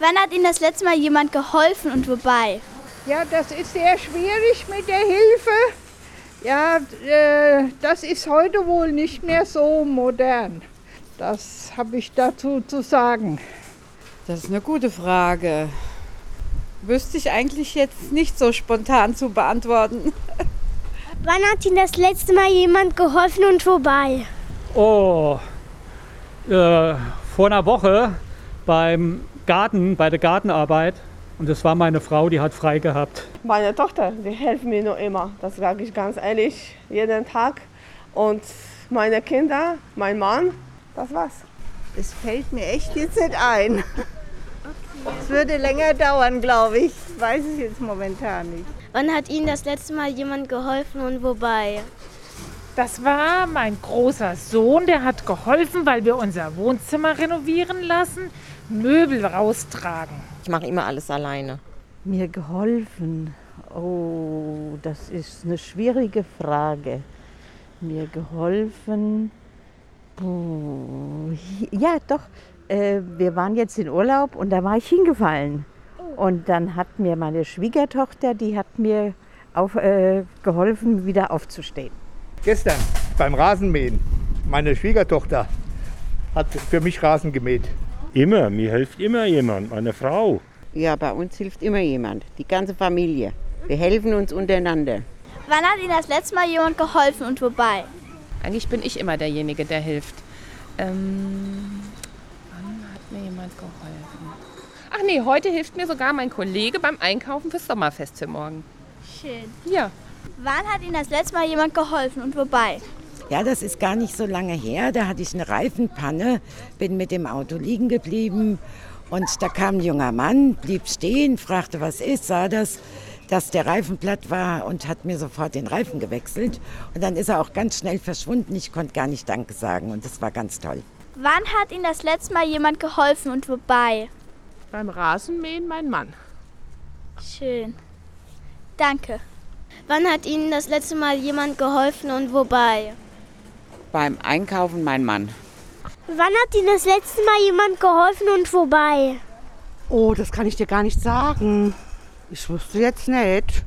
Wann hat Ihnen das letzte Mal jemand geholfen und wobei? Ja, das ist sehr schwierig mit der Hilfe. Ja, das ist heute wohl nicht mehr so modern. Das habe ich dazu zu sagen. Das ist eine gute Frage. Wüsste ich eigentlich jetzt nicht so spontan zu beantworten. Wann hat Ihnen das letzte Mal jemand geholfen und wobei? Oh, vor einer Woche beim Garten, bei der Gartenarbeit. Und das war meine Frau, die hat frei gehabt. Meine Tochter, die hilft mir nur immer, das sage ich ganz ehrlich, jeden Tag. Und meine Kinder, mein Mann, das war's. Es fällt mir echt jetzt nicht ein. Es würde länger dauern, glaube ich. Weiß ich jetzt momentan nicht. Wann hat Ihnen das letzte Mal jemand geholfen und wobei? Das war mein großer Sohn, der hat geholfen, weil wir unser Wohnzimmer renovieren lassen, Möbel raustragen. Ich mache immer alles alleine. Mir geholfen? Oh, das ist eine schwierige Frage. Mir geholfen? Ja, doch. Wir waren jetzt in Urlaub und da war ich hingefallen. Und dann hat mir meine Schwiegertochter, die hat mir geholfen, wieder aufzustehen. Gestern beim Rasenmähen. Meine Schwiegertochter hat für mich Rasen gemäht. Immer, mir hilft immer jemand, meine Frau. Ja, bei uns hilft immer jemand, die ganze Familie. Wir helfen uns untereinander. Wann hat Ihnen das letzte Mal jemand geholfen und wobei? Eigentlich bin ich immer derjenige, der hilft. Wann hat mir jemand geholfen? Ach nee, heute hilft mir sogar mein Kollege beim Einkaufen fürs Sommerfest für morgen. Schön. Ja. Wann hat Ihnen das letzte Mal jemand geholfen und wobei? Ja, das ist gar nicht so lange her. Da hatte ich eine Reifenpanne, bin mit dem Auto liegen geblieben und da kam ein junger Mann, blieb stehen, fragte, was ist, sah das, dass der Reifen platt war und hat mir sofort den Reifen gewechselt. Und dann ist er auch ganz schnell verschwunden. Ich konnte gar nicht Danke sagen und das war ganz toll. Wann hat Ihnen das letzte Mal jemand geholfen und wobei? Beim Rasenmähen mein Mann. Schön. Danke. Wann hat Ihnen das letzte Mal jemand geholfen und wobei? Beim Einkaufen mein Mann. Wann hat Ihnen das letzte Mal jemand geholfen und wobei? Oh, das kann ich dir gar nicht sagen. Ich wusste jetzt nicht.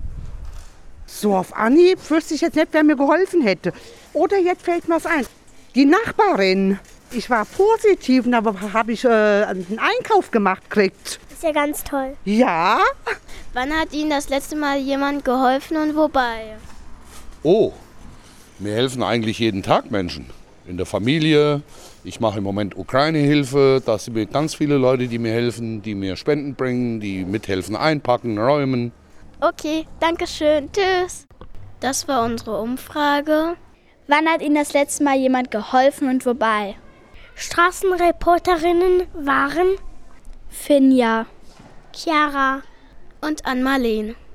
So auf Anhieb wüsste ich jetzt nicht, wer mir geholfen hätte. Oder jetzt fällt mir was ein. Die Nachbarin. Ich war positiv und da habe ich einen Einkauf gemacht gekriegt. Ist ja ganz toll. Ja. Wann hat Ihnen das letzte Mal jemand geholfen und wobei? Oh, mir helfen eigentlich jeden Tag Menschen. In der Familie. Ich mache im Moment Ukraine-Hilfe. Da sind ganz viele Leute, die mir helfen, die mir Spenden bringen, die mithelfen einpacken, räumen. Okay, danke schön. Tschüss. Das war unsere Umfrage. Wann hat Ihnen das letzte Mal jemand geholfen und wobei? Straßenreporterinnen waren Finja, Chiara und Ann-Marleen.